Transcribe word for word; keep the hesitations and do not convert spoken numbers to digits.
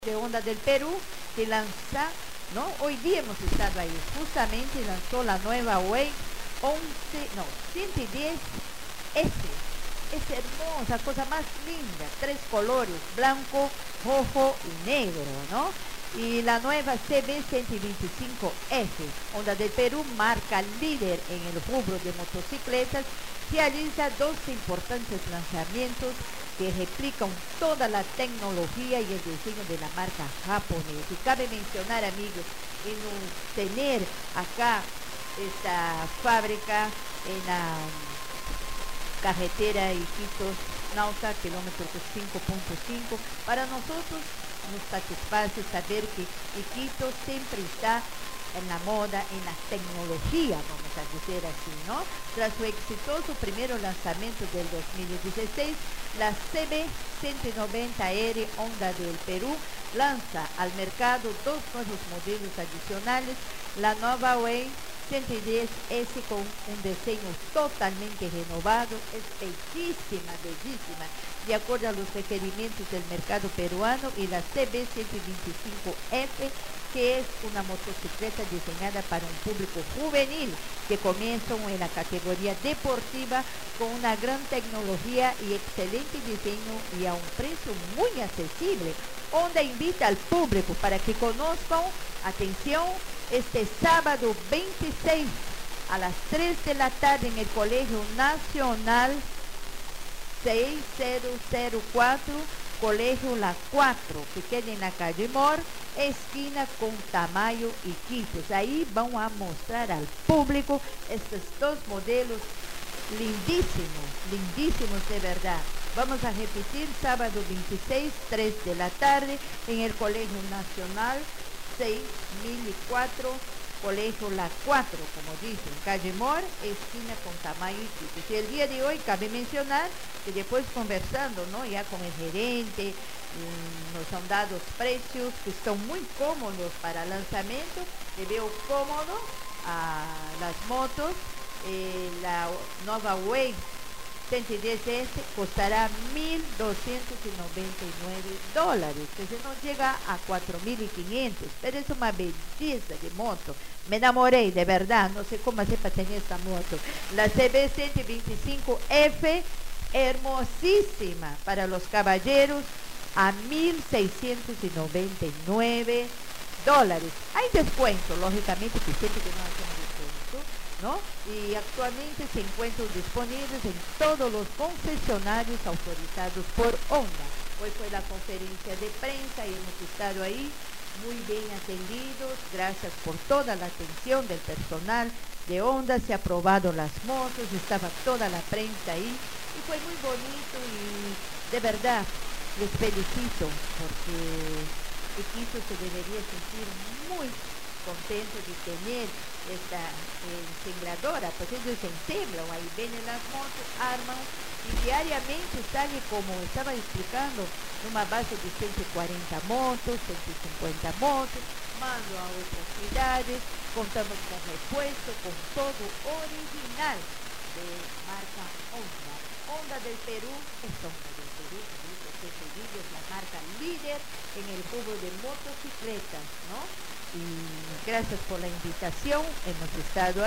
de Honda del Perú que lanza, ¿no? Hoy día hemos estado ahí, justamente lanzó la nueva Wave once, no, ciento diez S. Es hermosa, cosa más linda, tres colores, blanco, rojo y negro, ¿no? Y la nueva C B ciento veinticinco F, Honda del Perú, marca líder en el rubro de motocicletas, realiza dos importantes lanzamientos que replican toda la tecnología y el diseño de la marca japonesa. Y cabe mencionar, amigos, en un, tener acá esta fábrica en la carretera Iquitos Nauta, kilómetro cinco punto cinco, para nosotros nos satisface saber que Iquitos siempre está en la moda, en la tecnología, vamos a decir así, ¿no? Tras su exitoso primer lanzamiento del dos mil dieciséis, la C B ciento noventa R Honda del Perú lanza al mercado dos nuevos modelos adicionales, la nueva Wave ciento diez S con un diseño totalmente renovado, es bellísima, bellísima, de acuerdo a los requerimientos del mercado peruano, y la C B ciento veinticinco F, que es una motocicleta diseñada para un público juvenil que comienza en la categoría deportiva con una gran tecnología y excelente diseño y a un precio muy accesible. Honda invita al público para que conozcan, atención, este sábado veintiséis a las tres de la tarde en el Colegio Nacional seis mil cuatro, Colegio La cuatro, que queda en la calle Mor, esquina con Tamayo y Iquitos. Ahí van a mostrar al público estos dos modelos lindísimos, lindísimos de verdad. Vamos a repetir, sábado veintiséis, tres de la tarde, en el Colegio Nacional seis mil cuatro, Colegio La cuatro, como dicen, calle Mor, esquina con Tamayo y Iquitos. Y el día de hoy cabe mencionar que después conversando, ¿no?, ya con el gerente, mmm, nos han dado precios que son muy cómodos para lanzamiento. Le veo cómodo a las motos. Eh, la nueva Wave ciento diez S costará mil doscientos noventa y nueve dólares, que se nos llega a cuatro mil quinientos, pero es una belleza de moto. Me enamoré, de verdad, no sé cómo hacer para tener esta moto. La C B ciento veinticinco F, hermosísima para los caballeros, a mil seiscientos noventa y nueve dólares. Hay descuento, lógicamente, que siempre que no hacemos descuento, ¿no? Y actualmente se encuentran disponibles en todos los concesionarios autorizados por Honda. Hoy fue la conferencia de prensa y hemos estado ahí muy bien atendidos, gracias por toda la atención del personal de Honda. Se ha probado las motos, estaba toda la prensa ahí y fue muy bonito, y de verdad les felicito porque Iquitos se debería sentir muy contento de tener esta eh, ensambladora, pues ellos ensamblan, ahí vienen las motos, arman y diariamente sale, como estaba explicando, una base de ciento cuarenta motos, ciento cincuenta motos, mando a otras ciudades, contamos con repuesto, con todo original de marca Honda. Honda del Perú es Honda del Perú, que es la marca líder en el rubro de motocicletas, ¿no? Y gracias por la invitación, hemos estado